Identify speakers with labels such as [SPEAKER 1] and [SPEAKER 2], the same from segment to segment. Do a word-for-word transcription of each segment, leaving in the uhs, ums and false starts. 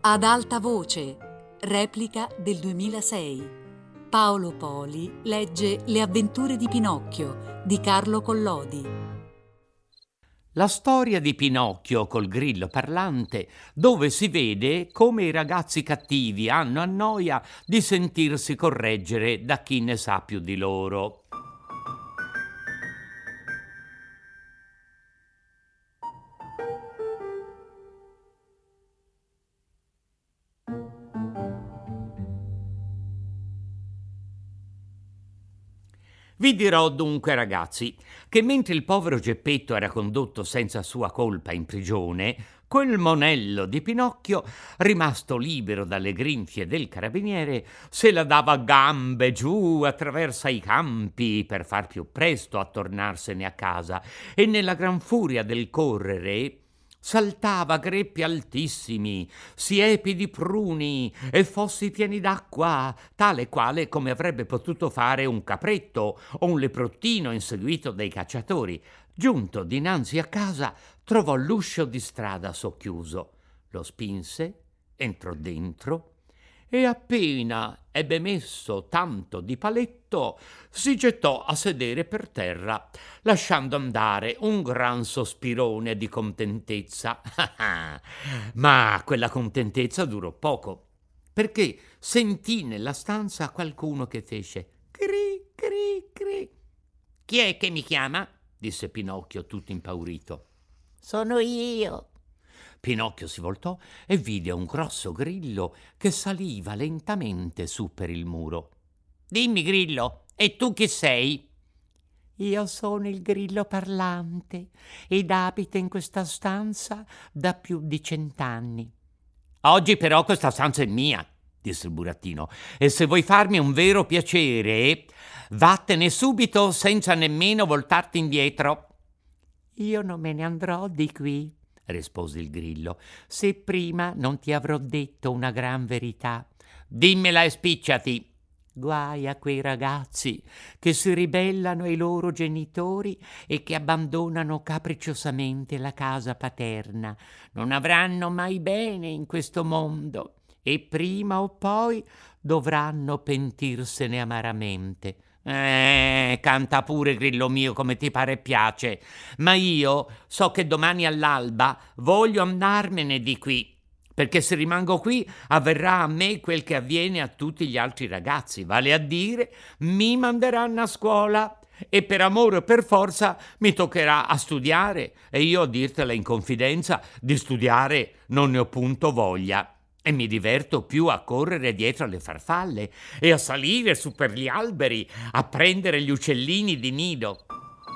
[SPEAKER 1] Ad alta voce, replica del duemilasei. Paolo Poli legge Le avventure di Pinocchio di Carlo Collodi.
[SPEAKER 2] La storia di Pinocchio col grillo parlante, dove si vede come i ragazzi cattivi hanno a noia di sentirsi correggere da chi ne sa più di loro. Vi dirò dunque, ragazzi, che mentre il povero Geppetto era condotto senza sua colpa in prigione, quel monello di Pinocchio, rimasto libero dalle grinfie del carabiniere, se la dava a gambe giù attraverso i campi per far più presto a tornarsene a casa, e nella gran furia del correre saltava greppi altissimi, siepi di pruni e fossi pieni d'acqua, tale quale come avrebbe potuto fare un capretto o un leprottino inseguito dai cacciatori. Giunto dinanzi a casa, trovò l'uscio di strada socchiuso. Lo spinse, entrò dentro e appena ebbe messo tanto di paletto, si gettò a sedere per terra, lasciando andare un gran sospirone di contentezza. Ma quella contentezza durò poco, perché sentì nella stanza qualcuno che fece cri cri cri. «Chi è che mi chiama?» disse Pinocchio tutto impaurito.
[SPEAKER 3] «Sono io».
[SPEAKER 2] Pinocchio si voltò e vide un grosso grillo che saliva lentamente su per il muro.
[SPEAKER 3] «Dimmi, grillo, e tu chi sei?»
[SPEAKER 4] «Io sono il grillo parlante ed abito in questa stanza da più di cent'anni».
[SPEAKER 2] «Oggi però questa stanza è mia», disse il burattino, «e se vuoi farmi un vero piacere, vattene subito senza nemmeno voltarti indietro».
[SPEAKER 4] «Io non me ne andrò di qui», rispose il grillo, «se prima non ti avrò detto una gran verità».
[SPEAKER 2] «Dimmela e spicciati».
[SPEAKER 4] «Guai a quei ragazzi che si ribellano ai loro genitori e che abbandonano capricciosamente la casa paterna. Non avranno mai bene in questo mondo e prima o poi dovranno pentirsene amaramente».
[SPEAKER 2] Eh, canta pure, grillo mio, come ti pare e piace, ma io so che domani all'alba voglio andarmene di qui, perché se rimango qui avverrà a me quel che avviene a tutti gli altri ragazzi, vale a dire mi manderanno a scuola e per amore o per forza mi toccherà a studiare, e io, a dirtela in confidenza, di studiare non ne ho punto voglia. E mi diverto più a correre dietro alle farfalle e a salire su per gli alberi, a prendere gli uccellini di nido.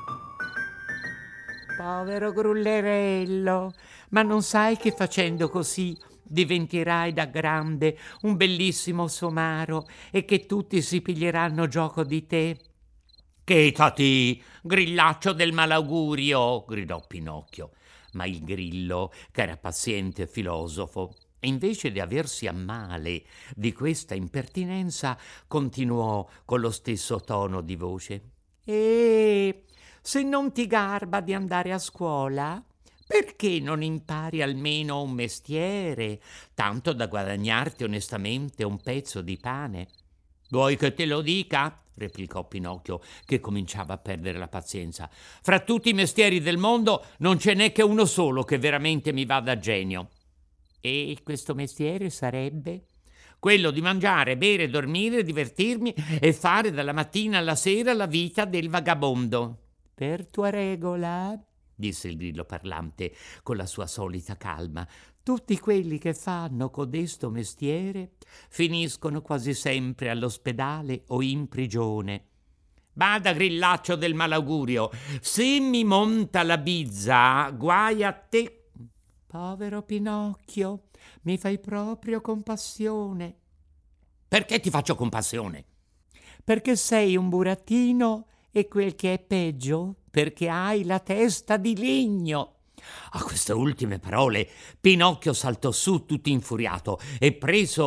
[SPEAKER 4] «Povero grullerello, ma non sai che facendo così diventerai da grande un bellissimo somaro e che tutti si piglieranno gioco di te?»
[SPEAKER 2] «Chetati, grillaccio del malaugurio!» gridò Pinocchio. Ma il grillo, che era paziente filosofo, invece di aversi a male di questa impertinenza, continuò con lo stesso tono di voce:
[SPEAKER 4] «E se non ti garba di andare a scuola, perché non impari almeno un mestiere, tanto da guadagnarti onestamente un pezzo di pane?»
[SPEAKER 2] «Vuoi che te lo dica?» replicò Pinocchio, che cominciava a perdere la pazienza. «Fra tutti i mestieri del mondo non ce n'è che uno solo che veramente mi va da genio».
[SPEAKER 4] «E questo mestiere sarebbe?»
[SPEAKER 2] «Quello di mangiare, bere, dormire, divertirmi e fare dalla mattina alla sera la vita del vagabondo».
[SPEAKER 4] «Per tua regola»,
[SPEAKER 2] disse il grillo parlante con la sua solita calma,
[SPEAKER 4] «tutti quelli che fanno codesto mestiere finiscono quasi sempre all'ospedale o in prigione».
[SPEAKER 2] «Bada, grillaccio del malaugurio, se mi monta la bizza, guai a te».
[SPEAKER 4] «Povero Pinocchio, mi fai proprio compassione».
[SPEAKER 2] «Perché ti faccio compassione?»
[SPEAKER 4] «Perché sei un burattino e quel che è peggio, perché hai la testa di legno».
[SPEAKER 2] A queste ultime parole Pinocchio saltò su tutto infuriato e, preso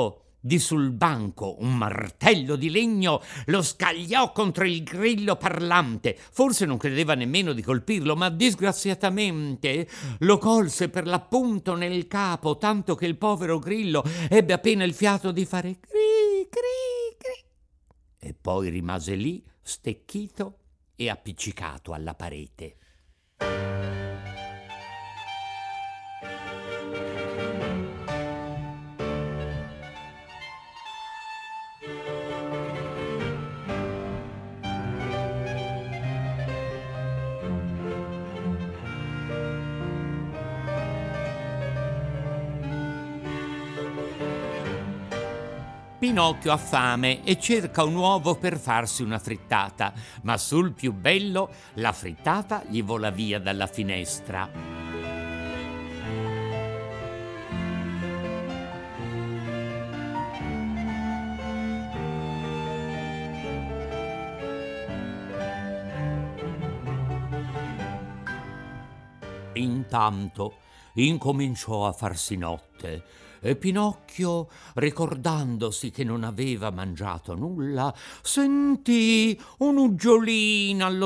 [SPEAKER 2] Di sul banco un martello di legno lo scagliò contro il grillo parlante. Forse non credeva nemmeno di colpirlo, ma disgraziatamente lo colse per l'appunto nel capo, tanto che il povero grillo ebbe appena il fiato di fare cri cri cri e poi rimase lì stecchito e appiccicato alla parete. Pinocchio ha fame e cerca un uovo per farsi una frittata, ma sul più bello la frittata gli vola via dalla finestra. Intanto incominciò a farsi notte e Pinocchio, ricordandosi che non aveva mangiato nulla, sentì un'uggiolina allo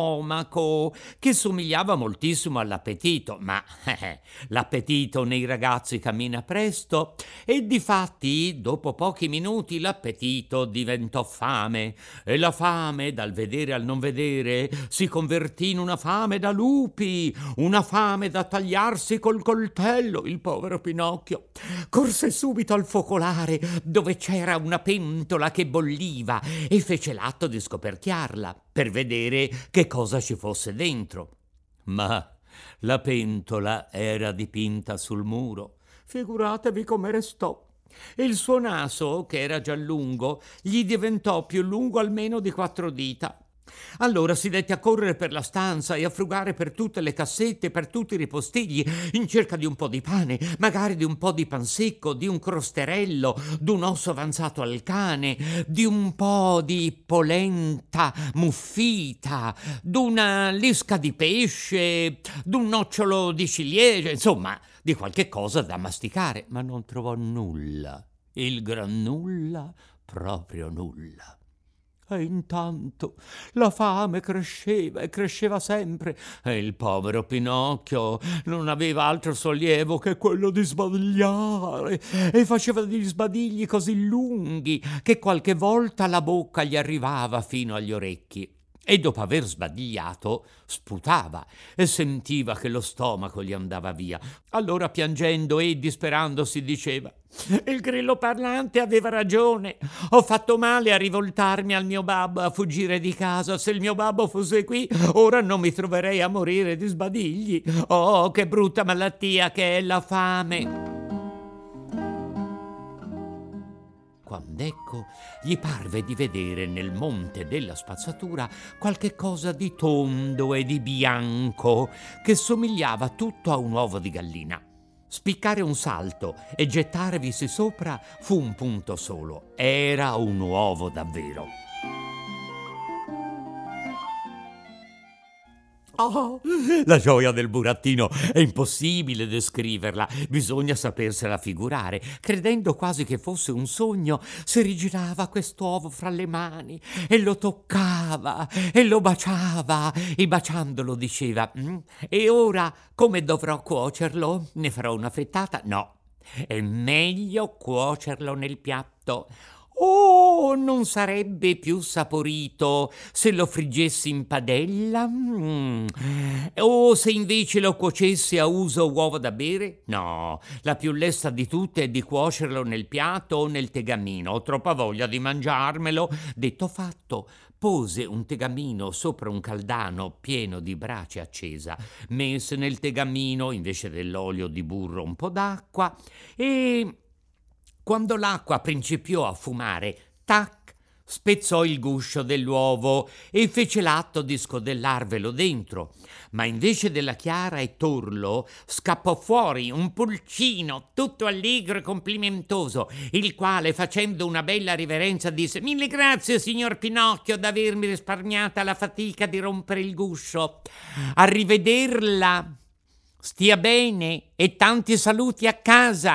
[SPEAKER 2] stomaco che somigliava moltissimo all'appetito, ma eh, l'appetito nei ragazzi cammina presto e difatti dopo pochi minuti l'appetito diventò fame e la fame dal vedere al non vedere si convertì in una fame da lupi, una fame da tagliarsi col coltello. Il povero Pinocchio corse subito al focolare dove c'era una pentola che bolliva e fece l'atto di scoperchiarla per vedere che cosa ci fosse dentro. Ma la pentola era dipinta sul muro. Figuratevi come restò. Il suo naso, che era già lungo, gli diventò più lungo almeno di quattro dita. Allora si dette a correre per la stanza e a frugare per tutte le cassette, per tutti i ripostigli, in cerca di un po' di pane, magari di un po' di pan secco, di un crosterello, d'un osso avanzato al cane, di un po' di polenta muffita, d'una lisca di pesce, d'un nocciolo di ciliegia, insomma, di qualche cosa da masticare, ma non trovò nulla, il gran nulla, proprio nulla. E intanto la fame cresceva e cresceva sempre e il povero Pinocchio non aveva altro sollievo che quello di sbadigliare e faceva degli sbadigli così lunghi che qualche volta la bocca gli arrivava fino agli orecchi. E dopo aver sbadigliato sputava e sentiva che lo stomaco gli andava via. Allora piangendo e disperandosi diceva: il grillo parlante aveva ragione, ho fatto male a rivoltarmi al mio babbo, a fuggire di casa. Se il mio babbo fosse qui ora non mi troverei a morire di sbadigli. Oh, che brutta malattia che è la fame. Quand'ecco gli parve di vedere nel monte della spazzatura qualche cosa di tondo e di bianco che somigliava tutto a un uovo di gallina. Spiccare un salto e gettarvisi sopra fu un punto solo. Era un uovo davvero. Oh, la gioia del burattino è impossibile descriverla, bisogna sapersela figurare. Credendo quasi che fosse un sogno, si rigirava quest'uovo fra le mani e lo toccava e lo baciava e baciandolo diceva: mm, e ora come dovrò cuocerlo? Ne farò una frittata? No, è meglio cuocerlo nel piatto. Oh, non sarebbe più saporito se lo friggessi in padella? Mm. O se invece lo cuocessi a uso uovo da bere? No, la più lesta di tutte è di cuocerlo nel piatto o nel tegamino. Ho troppa voglia di mangiarmelo. Detto fatto, pose un tegamino sopra un caldano pieno di brace accesa, mise nel tegamino invece dell'olio di burro un po' d'acqua e... quando l'acqua principiò a fumare, tac, spezzò il guscio dell'uovo e fece l'atto di scodellarvelo dentro. Ma invece della chiara e torlo scappò fuori un pulcino tutto allegro e complimentoso, il quale, facendo una bella riverenza, disse: mille grazie, signor Pinocchio, d'avermi risparmiata la fatica di rompere il guscio. Arrivederla. Stia bene e tanti saluti a casa.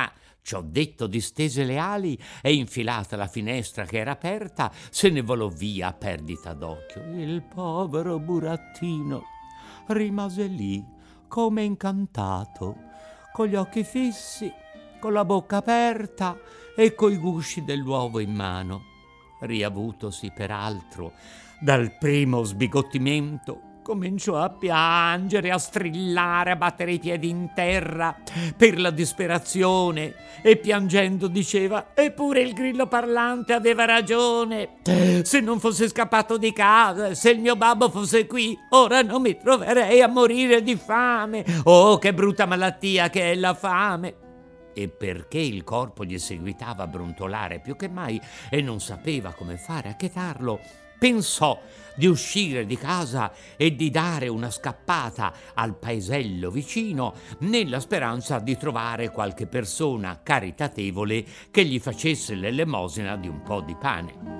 [SPEAKER 2] Ciò detto, distese le ali e, infilata la finestra che era aperta, se ne volò via a perdita d'occhio. Il povero burattino rimase lì come incantato, con gli occhi fissi, con la bocca aperta e coi gusci dell'uovo in mano. Riavutosi peraltro dal primo sbigottimento, cominciò a piangere, a strillare, a battere i piedi in terra per la disperazione e piangendo diceva: eppure il grillo parlante aveva ragione, se non fosse scappato di casa, se il mio babbo fosse qui, ora non mi troverei a morire di fame. Oh, che brutta malattia che è la fame! E perché il corpo gli seguitava a brontolare più che mai e non sapeva come fare a chetarlo, pensò di uscire di casa e di dare una scappata al paesello vicino, nella speranza di trovare qualche persona caritatevole che gli facesse l'elemosina di un po' di pane.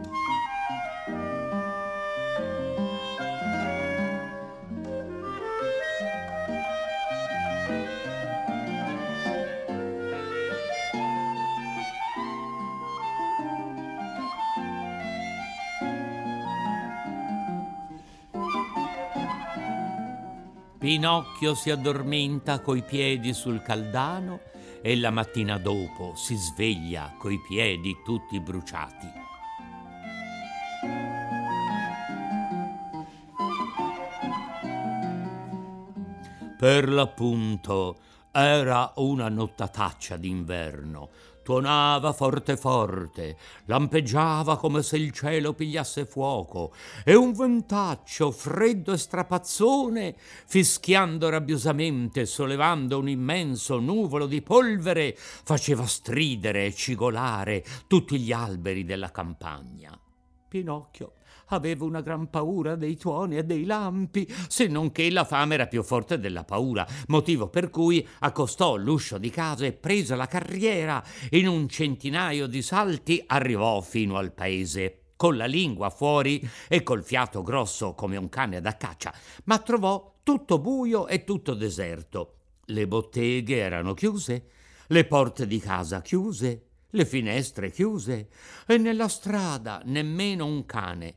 [SPEAKER 2] Pinocchio si addormenta coi piedi sul caldano e la mattina dopo si sveglia coi piedi tutti bruciati. Per l'appunto era una nottataccia d'inverno. Tuonava forte forte, lampeggiava come se il cielo pigliasse fuoco e un ventaccio freddo e strapazzone, fischiando rabbiosamente e sollevando un immenso nuvolo di polvere, faceva stridere e cigolare tutti gli alberi della campagna. Pinocchio aveva una gran paura dei tuoni e dei lampi, se non che la fame era più forte della paura, motivo per cui accostò l'uscio di casa e, presa la carriera, in un centinaio di salti arrivò fino al paese, con la lingua fuori e col fiato grosso come un cane da caccia, ma trovò tutto buio e tutto deserto. Le botteghe erano chiuse, le porte di casa chiuse, le finestre chiuse e nella strada nemmeno un cane.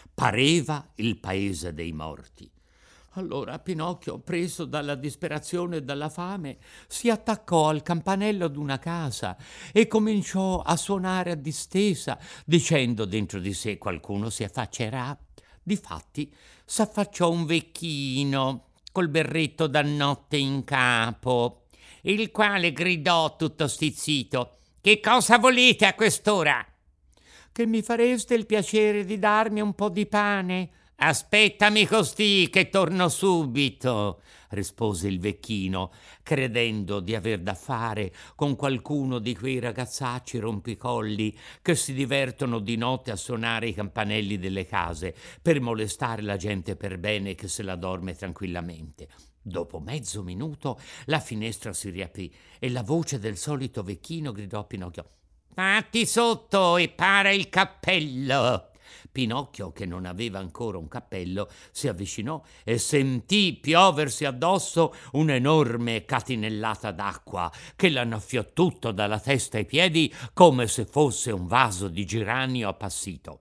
[SPEAKER 2] Pareva il paese dei morti. Allora Pinocchio, preso dalla disperazione e dalla fame, si attaccò al campanello d'una casa e cominciò a suonare a distesa, dicendo dentro di sé: qualcuno si affaccerà. Difatti s'affacciò un vecchino col berretto da notte in capo, il quale gridò tutto stizzito: che cosa volete a quest'ora? Che mi fareste il piacere di darmi un po' di pane? Aspettami costì che torno subito, rispose il vecchino, credendo di aver da fare con qualcuno di quei ragazzacci rompicolli che si divertono di notte a suonare i campanelli delle case per molestare la gente per bene che se la dorme tranquillamente. Dopo mezzo minuto la finestra si riaprì e la voce del solito vecchino gridò a Pinocchio: fatti sotto e para il cappello. Pinocchio, che non aveva ancora un cappello, si avvicinò e sentì pioversi addosso un'enorme catinellata d'acqua che l'annaffiò tutto dalla testa ai piedi come se fosse un vaso di geranio appassito.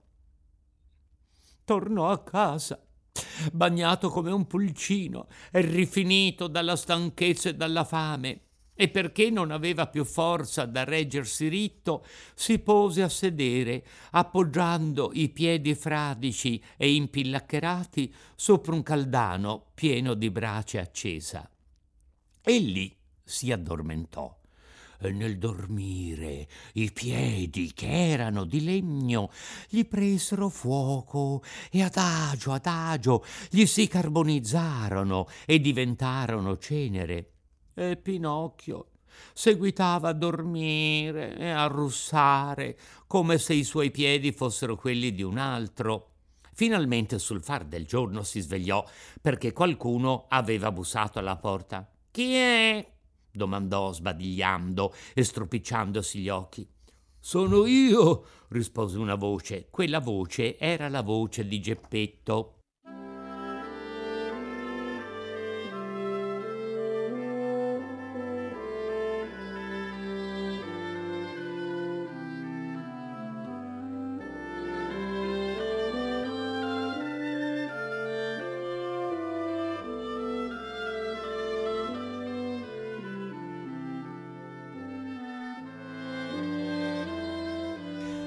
[SPEAKER 2] Tornò a casa, bagnato come un pulcino e rifinito dalla stanchezza e dalla fame, e perché non aveva più forza da reggersi ritto, si pose a sedere, appoggiando i piedi fradici e impillaccherati sopra un caldano pieno di brace accesa. E lì si addormentò. E nel dormire i piedi, che erano di legno, gli presero fuoco e adagio adagio gli si carbonizzarono e diventarono cenere. E Pinocchio seguitava a dormire e a russare come se i suoi piedi fossero quelli di un altro. Finalmente, sul far del giorno, si svegliò perché qualcuno aveva bussato alla porta. «Chi è?» domandò sbadigliando e stropicciandosi gli occhi. «Sono io», rispose una voce. Quella voce era la voce di Geppetto.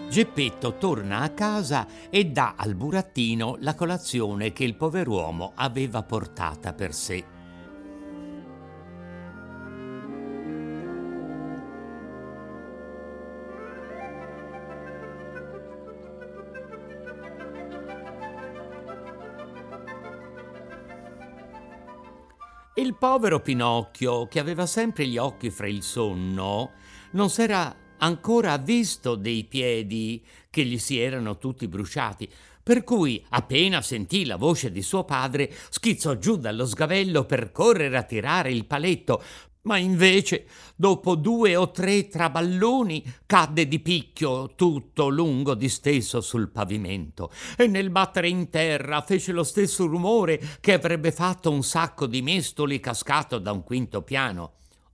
[SPEAKER 2] Geppetto torna a casa e dà al burattino la colazione che il pover'uomo aveva portata per sé. Il povero Pinocchio, che aveva sempre gli occhi fra il sonno, non s'era ancora visto dei piedi che gli si erano tutti bruciati, per cui appena sentì la voce di suo padre schizzò giù dallo sgabello per correre a tirare il paletto, ma invece dopo due o tre traballoni cadde di picchio tutto lungo disteso sul pavimento e nel battere in terra fece lo stesso rumore che avrebbe fatto un sacco di mestoli cascato da un quinto piano.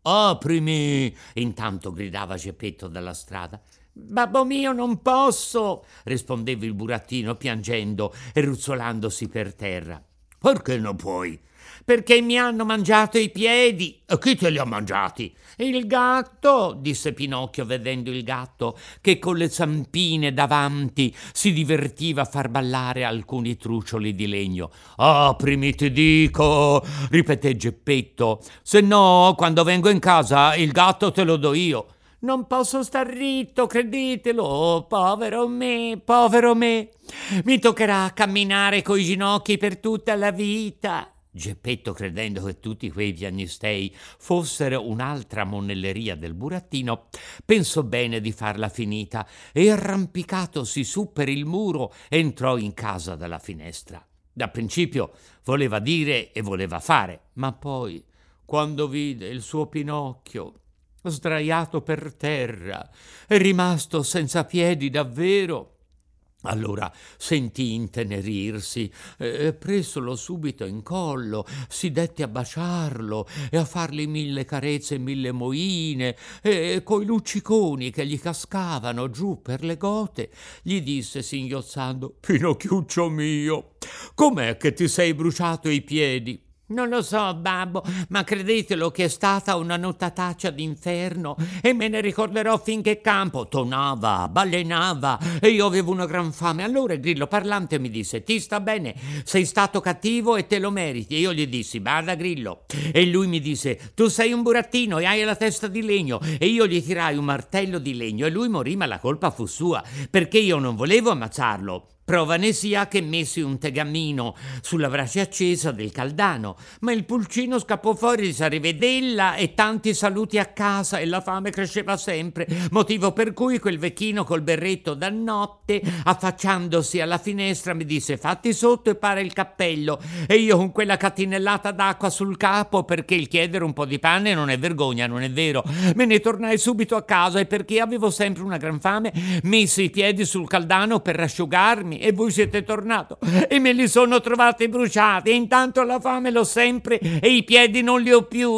[SPEAKER 2] «Aprimi!» intanto gridava Geppetto dalla strada. «Babbo mio, non posso!» rispondeva il burattino piangendo e ruzzolandosi per terra. «Perché non puoi?» «Perché mi hanno mangiato i piedi!» «E chi te li ha mangiati?» «Il gatto!» disse Pinocchio vedendo il gatto che con le zampine davanti si divertiva a far ballare alcuni trucioli di legno. «Aprimi, ti dico!» ripeté Geppetto. «Se no, quando vengo in casa, il gatto te lo do io!» «Non posso star ritto, credetelo, oh, povero me, povero me! Mi toccherà camminare coi ginocchi per tutta la vita!» Geppetto, credendo che tutti quei piagnistei fossero un'altra monelleria del burattino, pensò bene di farla finita e, arrampicatosi su per il muro, entrò in casa dalla finestra. Da principio voleva dire e voleva fare, ma poi, quando vide il suo Pinocchio sdraiato per terra e rimasto senza piedi davvero, allora sentì intenerirsi e, presolo subito in collo, si dette a baciarlo e a fargli mille carezze e mille moine, e coi lucciconi che gli cascavano giù per le gote gli disse singhiozzando: «Pinocchiuccio mio, com'è che ti sei bruciato i piedi?» «Non lo so, babbo, ma credetelo che è stata una notataccia d'inferno e me ne ricorderò finché campo. Tonava, balenava e io avevo una gran fame. Allora il grillo parlante mi disse: ti sta bene, sei stato cattivo e te lo meriti. E io gli dissi: bada grillo. E lui mi disse: tu sei un burattino e hai la testa di legno. E io gli tirai un martello di legno e lui morì, ma la colpa fu sua, perché io non volevo ammazzarlo. Prova ne sia che messi un tegamino sulla brace accesa del caldano, ma il pulcino scappò fuori di Sarivedella e tanti saluti a casa e la fame cresceva sempre, motivo per cui quel vecchino col berretto da notte, affacciandosi alla finestra, mi disse: fatti sotto e para il cappello. E io con quella catinellata d'acqua sul capo, perché il chiedere un po' di pane non è vergogna, non è vero, me ne tornai subito a casa e perché avevo sempre una gran fame messi i piedi sul caldano per asciugarmi e voi siete tornato e me li sono trovati bruciati e intanto la fame l'ho sempre e i piedi non li ho più.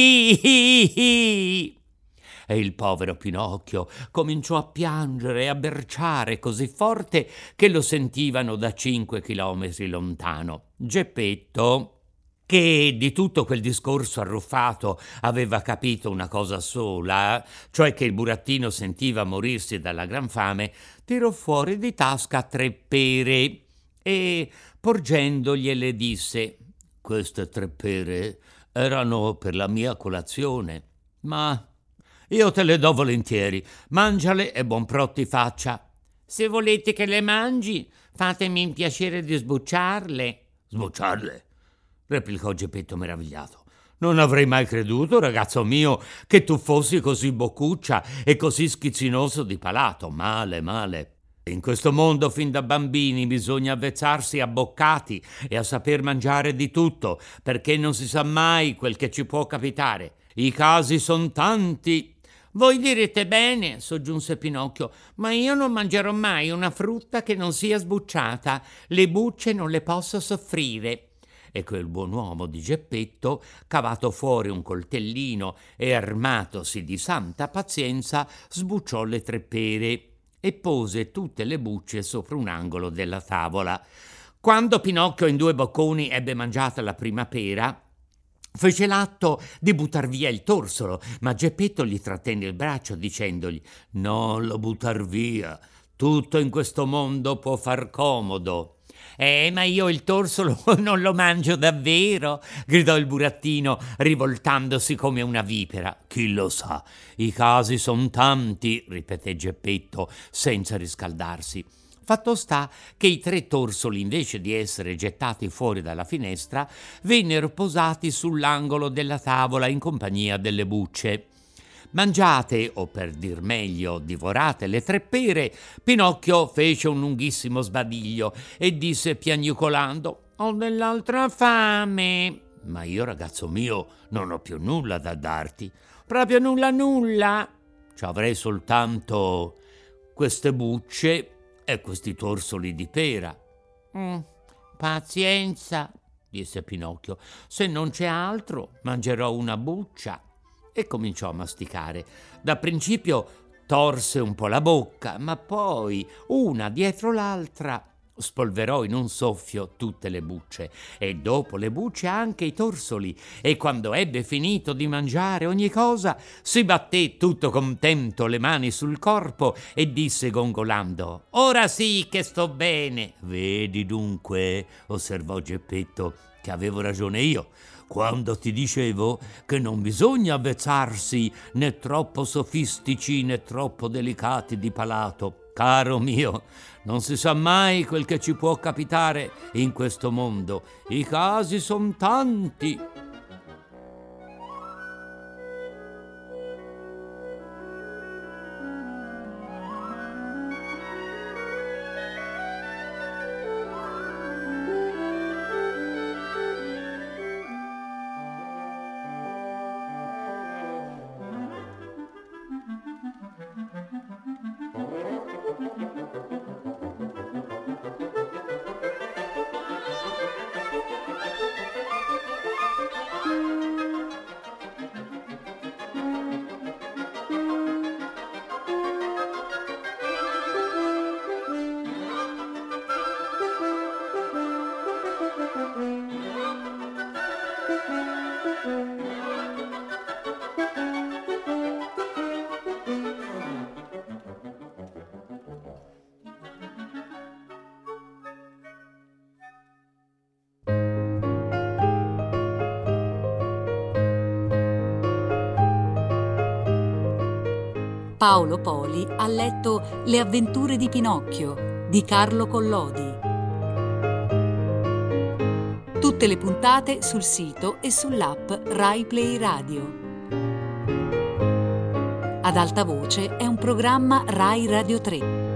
[SPEAKER 2] E il povero Pinocchio cominciò a piangere e a berciare così forte che lo sentivano da cinque chilometri lontano. Geppetto, che di tutto quel discorso arruffato aveva capito una cosa sola, cioè che il burattino sentiva morirsi dalla gran fame, tirò fuori di tasca tre pere e, porgendogliele, disse: queste tre pere erano per la mia colazione, ma io te le do volentieri, mangiale e buon pro ti faccia. Se volete che le mangi, fatemi il piacere di sbucciarle. Sbucciarle? Replicò Geppetto meravigliato. Non avrei mai creduto, ragazzo mio, che tu fossi così boccuccia e così schizzinoso di palato. Male, male. In questo mondo fin da bambini bisogna avvezzarsi a boccati e a saper mangiare di tutto, perché non si sa mai quel che ci può capitare. I casi son tanti. Voi direte bene, soggiunse Pinocchio, ma io non mangerò mai una frutta che non sia sbucciata. Le bucce non le posso soffrire. E quel buon uomo di Geppetto, cavato fuori un coltellino e armatosi di santa pazienza, sbucciò le tre pere e pose tutte le bucce sopra un angolo della tavola. Quando Pinocchio in due bocconi ebbe mangiata la prima pera, fece l'atto di buttar via il torsolo, ma Geppetto gli trattenne il braccio dicendogli: non lo buttar via, Tutto in questo mondo può far comodo.
[SPEAKER 3] Eh, ma io il torsolo non lo mangio davvero, gridò il burattino, rivoltandosi come una vipera.
[SPEAKER 2] Chi lo sa, i casi son tanti, ripeté Geppetto, senza riscaldarsi. Fatto sta che i tre torsoli, invece di essere gettati fuori dalla finestra, vennero posati sull'angolo della tavola in compagnia delle bucce. Mangiate, o per dir meglio, divorate le tre pere, Pinocchio fece un lunghissimo sbadiglio e disse piagnucolando: «Ho dell'altra fame». «Ma io, ragazzo mio, non ho più nulla da darti». «Proprio nulla nulla?» «Ci avrei soltanto queste bucce e questi torsoli di pera».
[SPEAKER 3] Mm, pazienza,
[SPEAKER 2] disse Pinocchio. «Se non c'è altro, mangerò una buccia». E cominciò a masticare. Da principio torse un po' la bocca, ma poi, una dietro l'altra, spolverò in un soffio tutte le bucce e dopo le bucce anche i torsoli, e quando ebbe finito di mangiare ogni cosa si batté tutto contento le mani sul corpo e disse gongolando: «Ora sì che sto bene». «Vedi dunque», osservò Geppetto, «che avevo ragione io quando ti dicevo che non bisogna avvezzarsi né troppo sofistici né troppo delicati di palato. Caro mio, non si sa mai quel che ci può capitare in questo mondo. I casi son tanti».
[SPEAKER 1] Paolo Poli ha letto Le avventure di Pinocchio di Carlo Collodi. Tutte le puntate sul sito e sull'app Rai Play Radio. Ad alta voce è un programma Rai Radio tre.